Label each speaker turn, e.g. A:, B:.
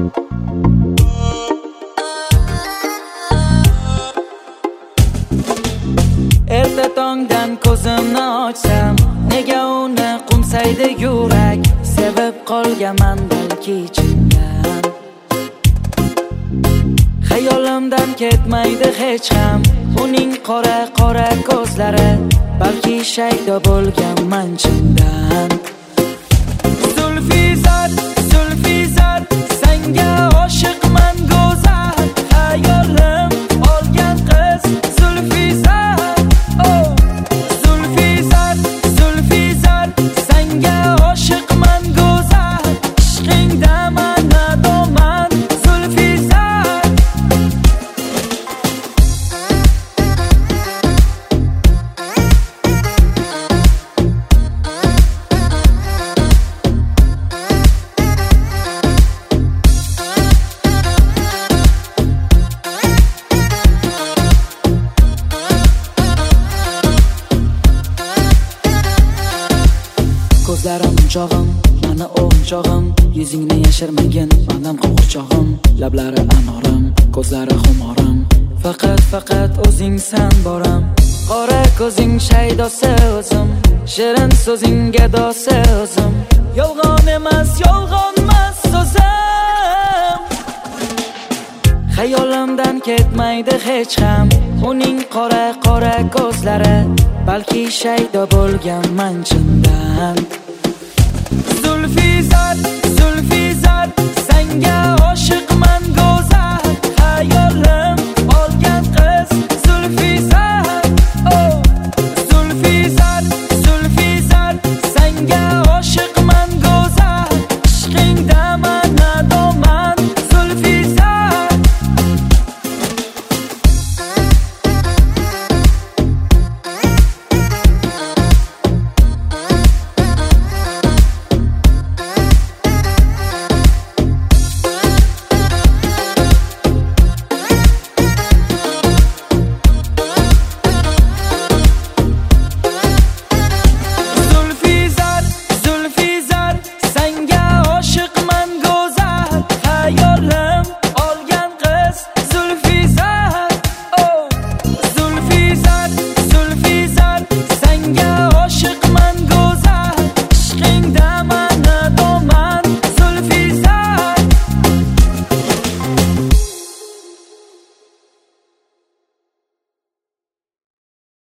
A: Erta tongdan ko'zimni ochsam, nega uni qumsaydi yurak, sevib qolganman balki ichimdan. Xayolimdan ketmaydi hech ham uning qora qora ko'zlari, balki shaydo bo'lganman chindan. Zulfizar, Zulfizar, senga oshiqman go'zal, hayolim olgan qiz Zulfizar. Oh, Zulfizar, Zulfizar, senga oshiqman go'zal, ishqingda manadoman Zulfizar. Ko'zlarim chog'im, mani o'yinchog'im, yuzingni yashirmagin manam qo'g'irchog'im, lablari anorim, ko'zlari xumorim, faqat o'zingsan boram. Qora ko'zing shaydosi o'zim, shirin so'zing gadosi o'zim, yolg'on emas so'zim. Xayolimdan ketmaydi hech ham uning qora qora ko'zlari, balki shaydo bo'lganman chindan.